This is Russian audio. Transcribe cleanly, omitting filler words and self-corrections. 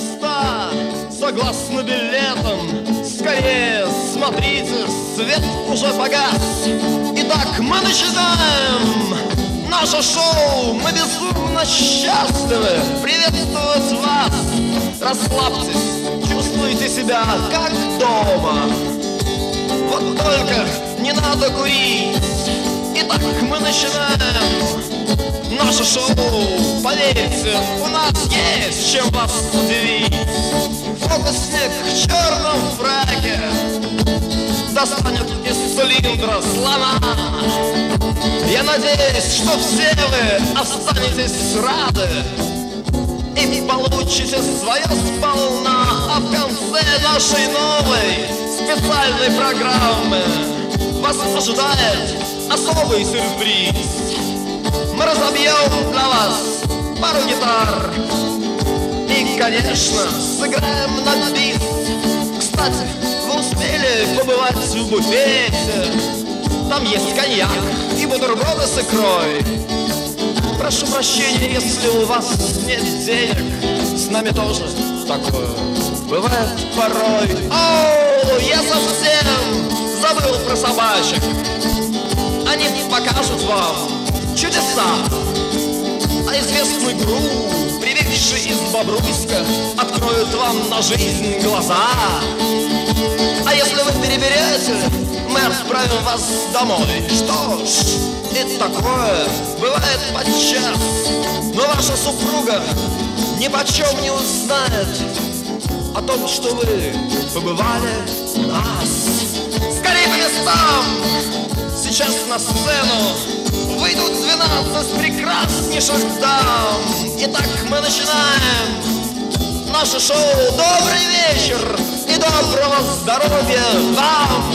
места согласно билетам. Скорее смотрите, свет уже погас. Итак, мы начинаем наше шоу. Мы безумно счастливы приветствовать вас. Расслабьтесь, чувствуйте себя как дома. Вот только не надо курить. Итак, мы начинаем наше шоу. Поверьте, у нас есть чем вас удивить. Фокусник в черном фраке достанет из цилиндра слона. Я надеюсь, что все вы останетесь рады и получите свое сполна. А в конце нашей новой специальной программы вас ожидает особый сюрприз. Мы разобьем для вас пару гитар и, конечно, сыграем на бис. Кстати, вы успели побывать в буфете? Там есть коньяк и бутерброды с икрой. Прошу прощения, если у вас нет денег. С нами тоже такое бывает порой. Оу, я совсем забыл про собачек. Они покажут вам чудеса. А известный гру, привезший из Бобруйска, откроют вам на жизнь глаза. А если вы переберете, мы отправим вас домой. Что ж, и такое бывает подчас. Но ваша супруга ни почем не узнает о том, что вы побывали у нас. Скорее по местам! Сейчас на сцену выйдут 12 прекраснейших дам. Итак, мы начинаем наше шоу. Добрый вечер и доброго здоровья вам!